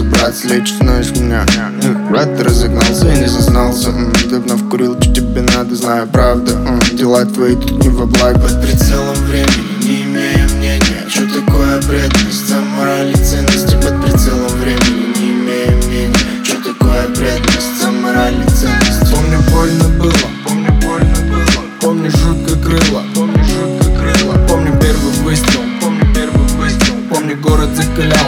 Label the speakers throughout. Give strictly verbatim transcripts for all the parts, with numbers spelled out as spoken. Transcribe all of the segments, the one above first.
Speaker 1: разобраться, лечь, знаешь меня. Брат, ты разогнался и не зазнался. Давно вкурил, что тебе надо, знаю правда. Дела твои тут не во благо. Под прицелом времени, не имея мнения. Что такое преданность, за мораль и ценности. Под прицелом времени, не имея мнения. Что такое преданность, за мораль и ценности. Помню, больно было, помню, больно было. Помню, жутко крыло, помню, жутко крыло. Помню первый выстрел, помню первый выстрел. Помню, город закалял.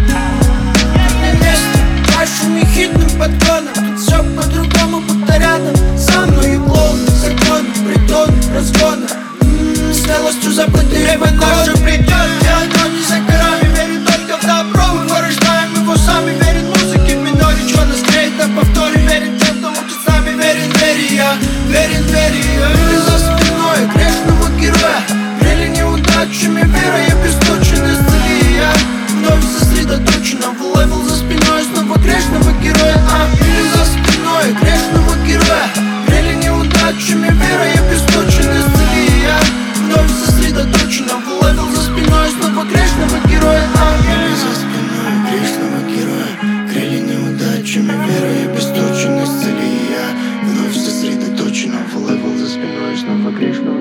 Speaker 2: Вашим ехидным подгоном тут все по-другому, будто рядом со мною клоуны, законы, притоны, разгоны. М-м, смелостью заплатили в наше придет. Я одно не за горами, верю только в добро. Мы вырождаем его сами, верен музыке в миноре. Что нас греет на повторе, верен тем, кто мучит с нами. Верен, верю я, верен, верю я. Или за спиной грешного героя грели неудачами, вера я бесточен, исцели я. Вновь сосредоточена в левел за спиной снова грешного героя. А или за спиной грешного героя грели неудачами, вера я бесточен, исцели я. Вновь сосредоточена в левел за спиной снова грешного героя. А или за спиной грешного героя грели неудачами, вера я бесточен, исцели я. Вновь сосредоточена в левел за спиной снова грешного